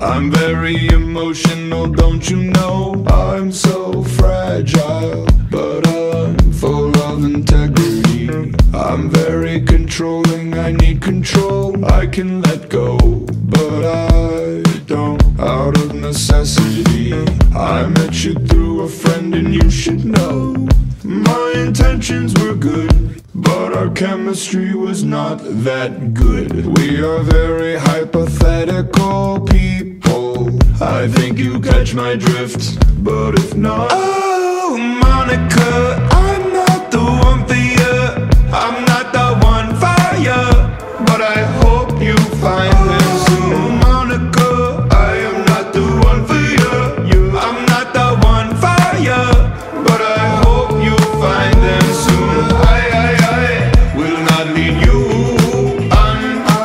I'm very emotional, don't you know? I'm so fragile, but I'm full of integrity. I'm very controlling, I need control. I can let go, but I don't, out of necessity. I met you through a friend and you should know my intentions were good, but our chemistry was not that good. We are very hypothetical people. I think you catch my drift, but if not, oh, Monica, I'm not the one for you. I'm not the one for you, but I hope you find them soon. Monica, I am not the one for you. I'm not the one for you, but I hope you find them soon. I will not lead you on.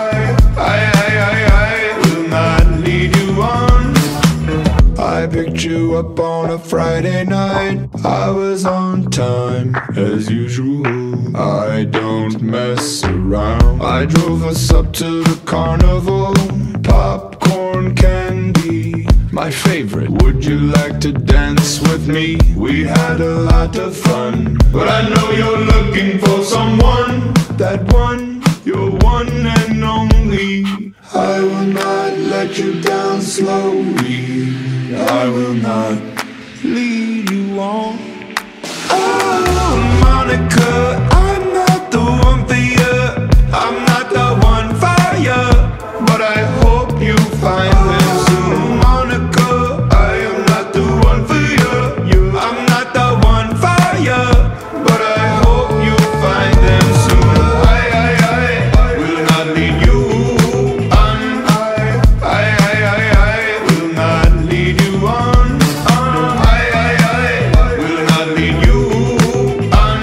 I will not lead you on. I picked you up on a Friday night. I was on time, as usual. I don't mess around. I drove us up to the carnival. Popcorn candy, my favorite. Would you like to dance with me? We had a lot of fun, but I know you're looking for someone. That one, you're one and only. I will not let you down slowly. I will not lead you on. Oh, Monica, I'm not the one for you. I'm not the one for you, but I hope you find them soon. Monica, I am not the one for you. I'm not the one for you, but I hope you find them soon. I will not lead you on. I will not lead you on. I will not lead you on.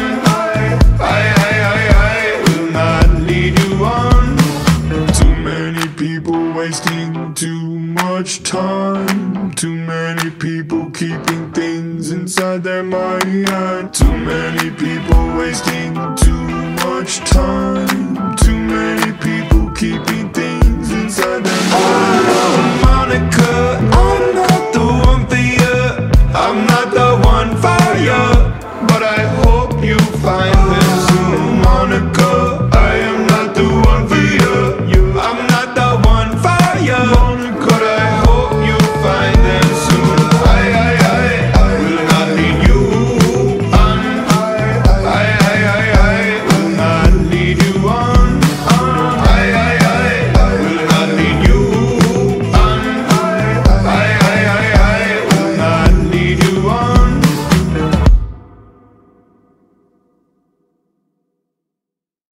I will not lead you on. Too many people wasting too much time. Too many people keeping things inside their mind. Too many people wasting too much time. Too many people keeping things inside their mind. Oh, Monica, I'm not the one for you. I'm not the one for you, but I hope you find them soon. Monica,